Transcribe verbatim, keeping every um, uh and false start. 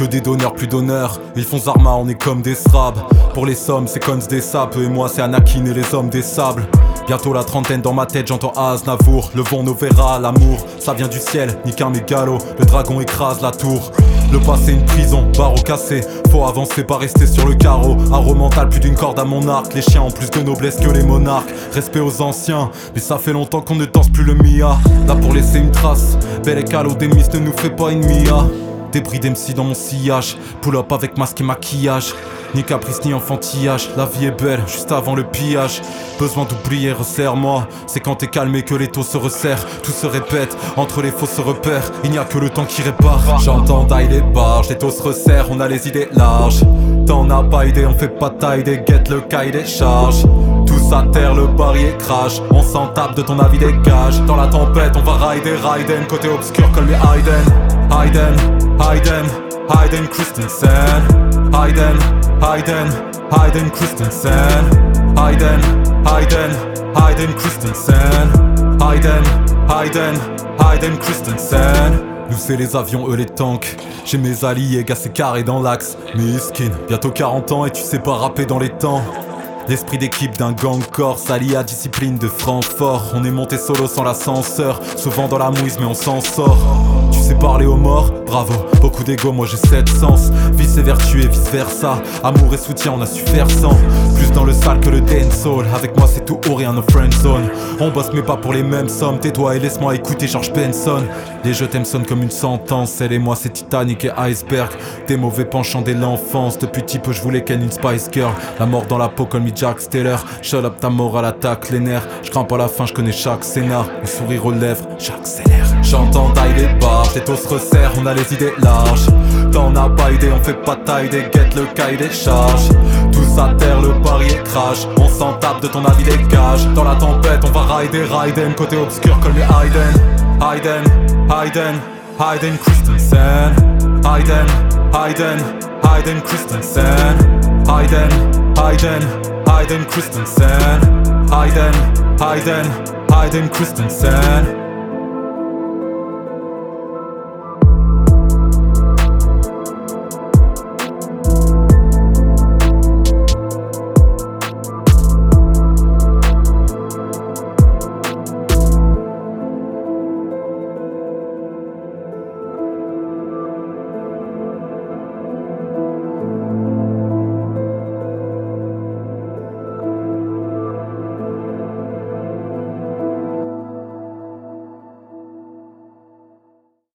des donneurs, plus d'honneur. Ils font Zarma, on est comme des srabs. Pour les sommes, c'est Cons des sapes. Eux et moi, c'est Anakin et les hommes des sables. Bientôt la trentaine dans ma tête, j'entends Aznavour. Le vent nous verra, l'amour, ça vient du ciel, ni qu'un mégalo. Le dragon écrase la tour. Le passé une prison, barreau cassé. Faut avancer, pas rester sur le carreau. Arrow mental, plus d'une corde à mon arc. Les chiens ont plus de noblesse que les monarques. Respect aux anciens, mais ça fait longtemps qu'on ne danse plus le Mia. Là pour laisser une trace, bel et calo des miss ne nous fait pas une Mia. Débris d'M C dans mon sillage, pull up avec masque et maquillage. Ni caprice ni enfantillage, la vie est belle juste avant le pillage. Besoin d'oublier, resserre-moi. C'est quand t'es calmé que les taux se resserrent. Tout se répète, entre les fausses repères. Il n'y a que le temps qui répare. J'entends taille les barges, les taux se resserrent, on a les idées larges. T'en as pas idée, on fait pas taille des guettes, le cahier des charges. Tous à terre, le barrier crash. On s'en tape de ton avis dégage. Dans la tempête, on va rider, Raiden. Côté obscur, comme les Hayden. Hayden, Hayden, Hayden Christensen. Hayden, Hayden, Hayden Christensen. Hayden, Hayden, Hayden Christensen. Hayden, Hayden, Hayden Christensen. Nous c'est les avions, eux les tanks. J'ai mes alliés, gars c'est carré dans l'axe. Miskin, bientôt quarante ans et tu sais pas rapper dans les temps. L'esprit d'équipe d'un gang corse allié à discipline de Francfort. On est monté solo sans l'ascenseur, souvent dans la mouise mais on s'en sort. Tu sais parler aux morts, bravo, beaucoup d'ego, moi j'ai sept sens. Vice et vertu et vice versa, amour et soutien on a su faire sans. Plus dans le sale que le dancehall, avec moi c'est tout ou rien no friend zone. On bosse mais pas pour les mêmes sommes, tais-toi et laisse-moi écouter George Benson. Les je t'aime sonnent comme une sentence, elle et moi c'est Titanic et Iceberg. Des mauvais penchants dès l'enfance, depuis petit peu je voulais qu'elle une Spice Girl. La mort dans la peau comme mi Jack Steller. Shut up ta morale attaque les nerfs. Je grimpe à la fin, je connais chaque scénar. Le sourire aux lèvres, j'accélère. J'entends taille les barges, les taux se resserrent, on a les idées larges. T'en as pas idée, on fait pas taille des guettes, le cahier des charges. Tous à terre, le barrier crash. On s'en tape de ton avis dégage. Dans la tempête, on va rider, Raiden. Côté obscur comme les Hayden. Hayden, Hayden, Hayden Christensen. Hayden, Hayden, Hayden Christensen. Hayden, Hayden, Hayden Christensen. Hayden, Hayden, Hayden Christensen.